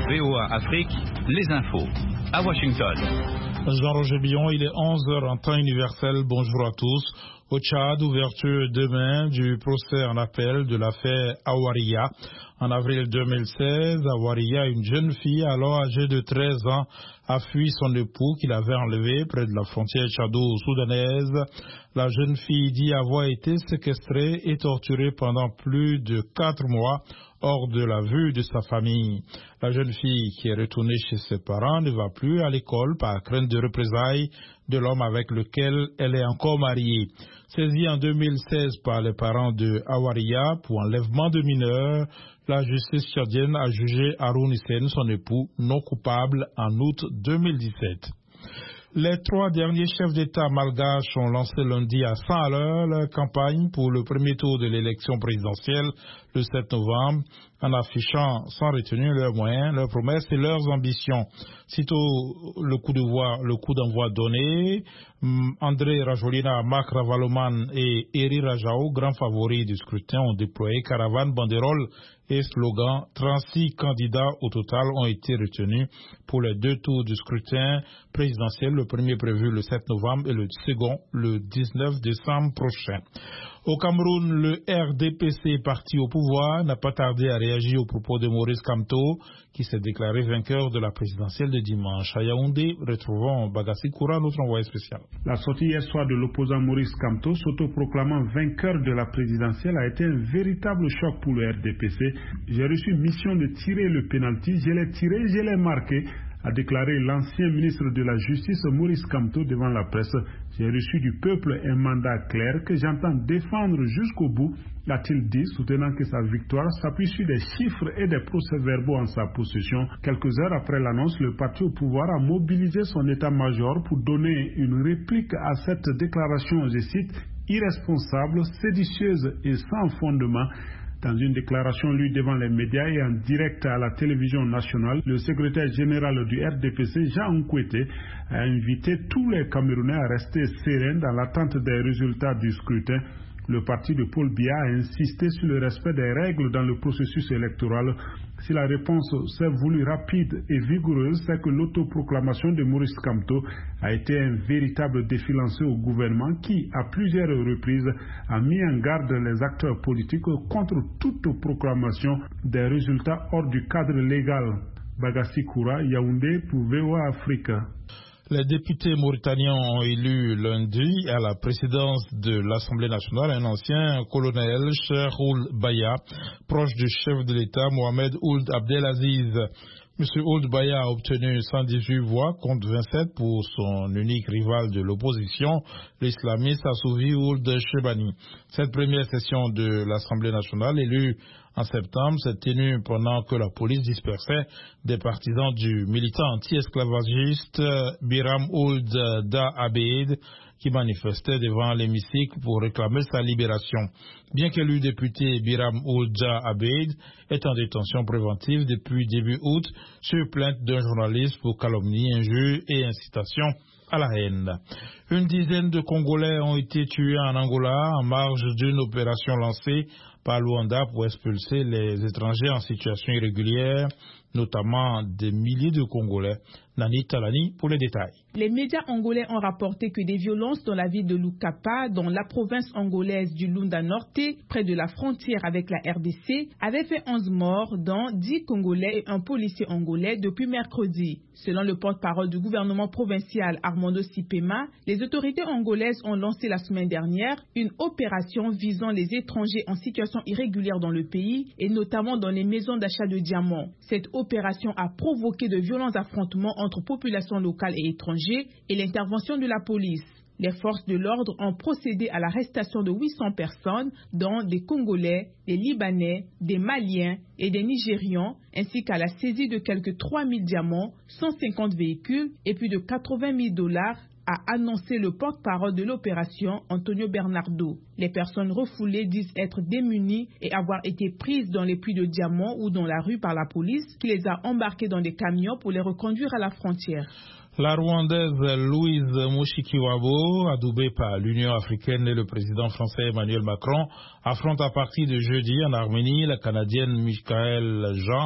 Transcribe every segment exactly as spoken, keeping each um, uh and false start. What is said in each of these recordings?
V O A Afrique, les infos. À Washington. Jean-Roger Billon, il est onze heures en temps universel. Bonjour à tous. Au Tchad, ouverture demain du procès en appel de l'affaire Awaria. En avril deux mille seize, Awaria, une jeune fille alors âgée de treize ans, a fui son époux qu'il avait enlevé près de la frontière tchado-soudanaise. La jeune fille dit avoir été séquestrée et torturée pendant plus de quatre mois hors de la vue de sa famille. La jeune fille qui est retournée chez ses parents ne va plus à l'école par crainte de représailles de l'homme avec lequel elle est encore mariée. Saisie en deux mille seize par les parents de Awaria pour enlèvement de mineurs, la justice tchadienne a jugé Haroun Hissène, son époux, non coupable en août deux mille dix-sept. Les trois derniers chefs d'État malgaches ont lancé lundi à cent à l'heure leur campagne pour le premier tour de l'élection présidentielle le sept novembre, en affichant sans retenue leurs moyens, leurs promesses et leurs ambitions. Sitôt le coup de voix, le coup d'envoi donné, André Rajolina, Marc Ravaloman et Eri Rajao, grands favoris du scrutin, ont déployé caravanes, banderoles et slogans. trente-six candidats au total ont été retenus pour les deux tours du scrutin présidentiel, le premier prévu le sept novembre et le second le dix-neuf décembre prochain. Au Cameroun, le R D P C, parti au pouvoir, n'a pas tardé à réagir aux propos de Maurice Kamto, qui s'est déclaré vainqueur de la présidentielle de dimanche. À Yaoundé, retrouvons Bagassi Koura, notre envoyé spécial. La sortie hier soir de l'opposant Maurice Kamto, s'autoproclamant vainqueur de la présidentielle, a été un véritable choc pour le R D P C. J'ai reçu mission de tirer le pénalty, je l'ai tiré, je l'ai marqué, a déclaré l'ancien ministre de la Justice Maurice Kamto devant la presse. J'ai reçu du peuple un mandat clair que j'entends défendre jusqu'au bout, a-t-il dit, soutenant que sa victoire s'appuie sur des chiffres et des procès-verbaux en sa possession. Quelques heures après l'annonce, le parti au pouvoir a mobilisé son état-major pour donner une réplique à cette déclaration, je cite, irresponsable, séditieuse et sans fondement. Dans une déclaration lue devant les médias et en direct à la télévision nationale, le secrétaire général du R D P C, Jean Nkwete, a invité tous les Camerounais à rester sereins dans l'attente des résultats du scrutin. Le parti de Paul Biya a insisté sur le respect des règles dans le processus électoral. Si la réponse s'est voulue rapide et vigoureuse, c'est que l'autoproclamation de Maurice Kamto a été un véritable défi lancé au gouvernement qui, à plusieurs reprises, a mis en garde les acteurs politiques contre toute proclamation des résultats hors du cadre légal. Bagassi Koura, Yaoundé pour V O A Afrique. Les députés mauritaniens ont élu lundi à la présidence de l'Assemblée nationale un ancien colonel, Cheikh Ould Baya, proche du chef de l'État Mohamed Ould Abdelaziz. M. Ould Baya a obtenu cent dix-huit voix contre vingt-sept pour son unique rival de l'opposition, l'islamiste Assouvi Ould Chebani. Cette première session de l'Assemblée nationale, élue en septembre, s'est tenue pendant que la police dispersait des partisans du militant anti-esclavagiste Biram Ould Da Abeid qui manifestait devant l'hémicycle pour réclamer sa libération. Bien qu'élu député, Biram Ould Da Abeid est en détention préventive depuis début août sur plainte d'un journaliste pour calomnie, injure et incitation à la haine. Une dizaine de Congolais ont été tués en Angola en marge d'une opération lancée par Luanda pour expulser les étrangers en situation irrégulière, notamment des milliers de Congolais. Nani Talani pour les détails. Les médias angolais ont rapporté que des violences dans la ville de Lukapa, dans la province angolaise du Lunda Norte, près de la frontière avec la R D C, avaient fait onze morts, dont dix Congolais et un policier angolais depuis mercredi. Selon le porte-parole du gouvernement provincial Armando Sipema, les autorités angolaises ont lancé la semaine dernière une opération visant les étrangers en situation irrégulière dans le pays et notamment dans les maisons d'achat de diamants. Cette opération a provoqué de violents affrontements entre populations locales et étrangers et l'intervention de la police. Les forces de l'ordre ont procédé à l'arrestation de huit cents personnes, dont des Congolais, des Libanais, des Maliens et des Nigérians, ainsi qu'à la saisie de quelques trois mille diamants, cent cinquante véhicules et plus de quatre-vingt mille dollars, a annoncé le porte-parole de l'opération, Antonio Bernardo. Les personnes refoulées disent être démunies et avoir été prises dans les puits de diamants ou dans la rue par la police, qui les a embarquées dans des camions pour les reconduire à la frontière. La Rwandaise Louise Mushikiwabo, adoubée par l'Union africaine et le président français Emmanuel Macron, affronte à partir de jeudi en Arménie la Canadienne Michaëlle Jean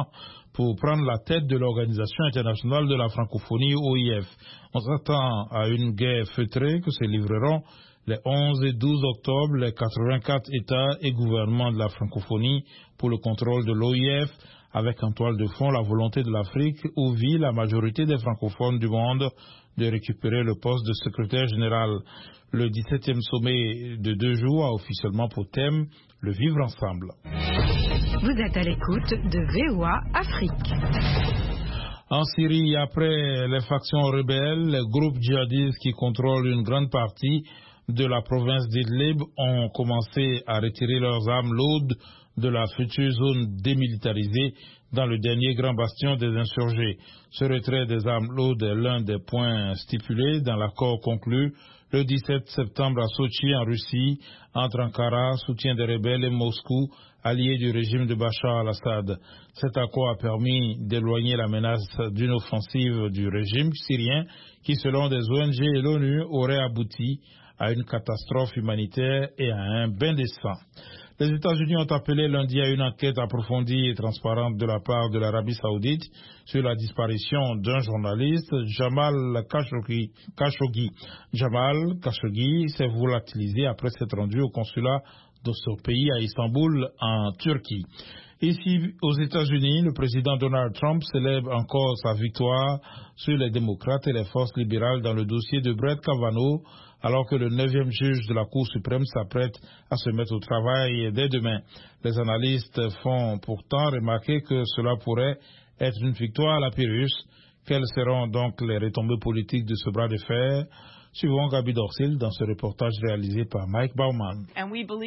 pour prendre la tête de l'Organisation internationale de la francophonie O I F. On s'attend à une guerre feutrée que se livreront les onze et douze octobre les quatre-vingt-quatre États et gouvernements de la francophonie pour le contrôle de l'O I F, avec en toile de fond la volonté de l'Afrique où vit la majorité des francophones du monde de récupérer le poste de secrétaire général. Le dix-septième sommet de deux jours a officiellement pour thème le vivre ensemble. Vous êtes à l'écoute de V O A Afrique. En Syrie, après les factions rebelles, les groupes djihadistes qui contrôlent une grande partie de la province d'Idlib ont commencé à retirer leurs armes lourdes de la future zone démilitarisée dans le dernier grand bastion des insurgés. Ce retrait des armes lourdes est l'un des points stipulés dans l'accord conclu le dix-sept septembre à Sochi en Russie entre Ankara, soutien des rebelles, et Moscou, allié du régime de Bachar al-Assad. Cet accord a permis d'éloigner la menace d'une offensive du régime syrien qui, selon des O N G et l'ONU, aurait abouti à une catastrophe humanitaire et à un bain de sang. Les États-Unis ont appelé lundi à une enquête approfondie et transparente de la part de l'Arabie Saoudite sur la disparition d'un journaliste, Jamal Khashoggi. Khashoggi. Jamal Khashoggi s'est volatilisé après s'être rendu au consulat de ce pays à Istanbul, en Turquie. Ici, aux États-Unis, le président Donald Trump célèbre encore sa victoire sur les démocrates et les forces libérales dans le dossier de Brett Kavanaugh, alors que le neuvième juge de la Cour suprême s'apprête à se mettre au travail dès demain. Les analystes font pourtant remarquer que cela pourrait être une victoire à la Pyrrhus. Quelles seront donc les retombées politiques de ce bras de fer? Suivons Gabi Dorsil dans ce reportage réalisé par Mike Bauman. Un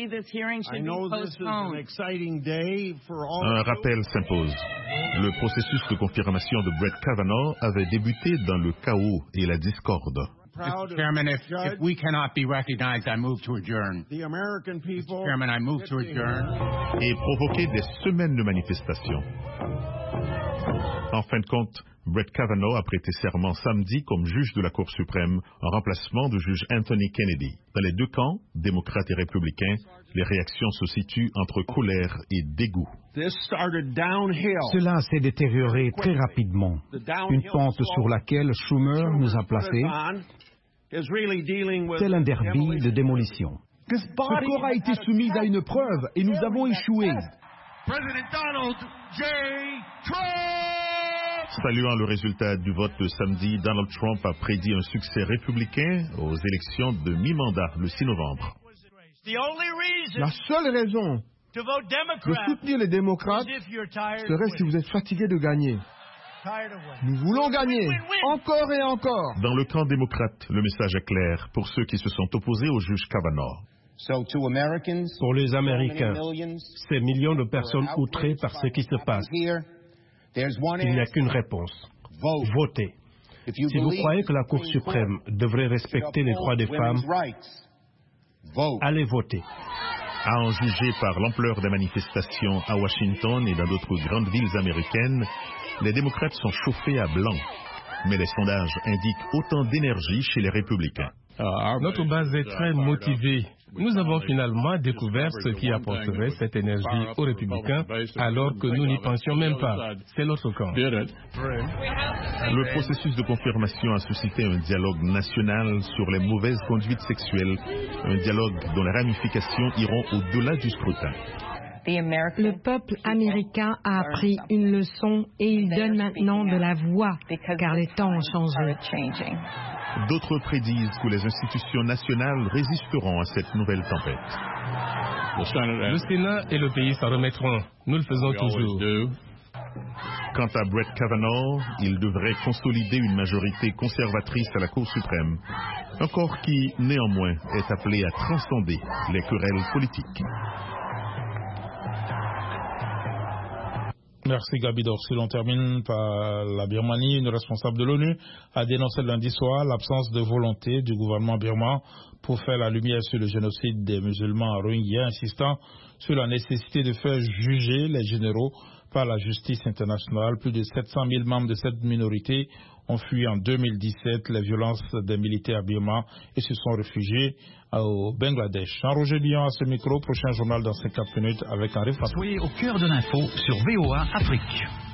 rappel s'impose. Le processus de confirmation de Brett Kavanaugh avait débuté dans le chaos et la discorde. Mister Chairman, if, if we cannot be recognized, I move to adjourn. The American people, Mister Chairman, I move to adjourn. Et provoqué des semaines de manifestations. En fin de compte, Brett Kavanaugh a prêté serment samedi comme juge de la Cour suprême en remplacement du juge Anthony Kennedy. Dans les deux camps, démocrates et républicains, les réactions se situent entre colère et dégoût. Cela s'est détérioré très rapidement. Une pente sur laquelle Schumer nous a placés, tel un derby de démolition. Ce corps a été soumis à une preuve et nous avons échoué. Saluant le résultat du vote de samedi, Donald Trump a prédit un succès républicain aux élections de mi-mandat le six novembre. La seule raison de soutenir les démocrates serait si vous êtes fatigué de gagner. Nous voulons gagner, encore et encore. Dans le camp démocrate, le message est clair pour ceux qui se sont opposés au juge Kavanaugh. Pour les Américains, ces millions de personnes outrées par ce qui se passe, il n'y a qu'une réponse. Votez. Si vous croyez que la Cour suprême devrait respecter les droits des femmes, allez voter. À en juger par l'ampleur des manifestations à Washington et dans d'autres grandes villes américaines, les démocrates sont chauffés à blanc. Mais les sondages indiquent autant d'énergie chez les républicains. Notre base est très motivée. Nous avons finalement découvert ce qui apporterait cette énergie aux républicains alors que nous n'y pensions même pas. C'est l'autre camp. Le processus de confirmation a suscité un dialogue national sur les mauvaises conduites sexuelles, un dialogue dont les ramifications iront au-delà du scrutin. Le peuple américain a appris une leçon et il donne maintenant de la voix, car les temps ont changé. D'autres prédisent que les institutions nationales résisteront à cette nouvelle tempête. Le Sénat et le pays s'en remettront. Nous le faisons toujours. Quant à Brett Kavanaugh, il devrait consolider une majorité conservatrice à la Cour suprême, un corps qui, néanmoins, est appelé à transcender les querelles politiques. Merci Gabi Dorsil. On termine par la Birmanie. Une responsable de l'ONU a dénoncé lundi soir l'absence de volonté du gouvernement birman pour faire la lumière sur le génocide des musulmans rohingyas, insistant sur la nécessité de faire juger les généraux par la justice internationale. Plus de sept cent mille membres de cette minorité ont fui en deux mille dix-sept les violences des militaires birmans et se sont réfugiés au Bangladesh. Jean-Roger Billon à ce micro, prochain journal dans cinquante minutes avec Henri Fatou. Soyez au cœur de l'info sur V O A Afrique.